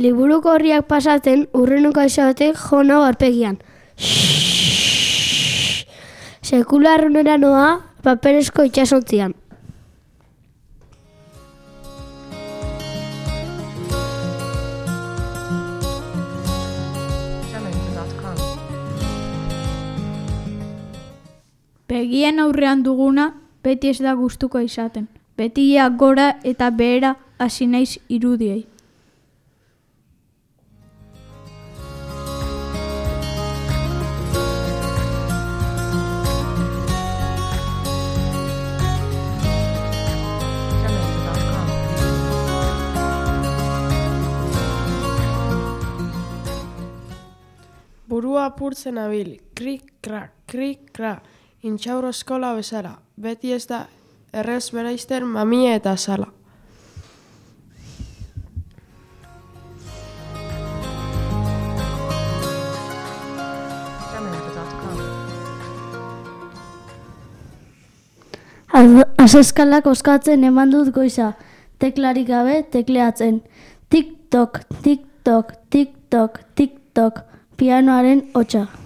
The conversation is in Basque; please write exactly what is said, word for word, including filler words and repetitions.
liburuko horriak pasatzen, urrenuko aizabatek jona aurpegian. Sekula arrunera noa, paperezko itxasontzian. Begien aurrean duguna, beti ez da gustuko izaten. Betia gora eta behera hasi naiz irudiei. Burua apurtzen abil, krik-krak, krik-krak, intxaur eskola bezala. Beti ez da errez bereizten mamia eta sala. Azeskalak oskatzen eman dut goiza, teklarik gabe tekleatzen. Tik-tok, tik-tok, tik-tok, tik-tok, pianoaren hotsa.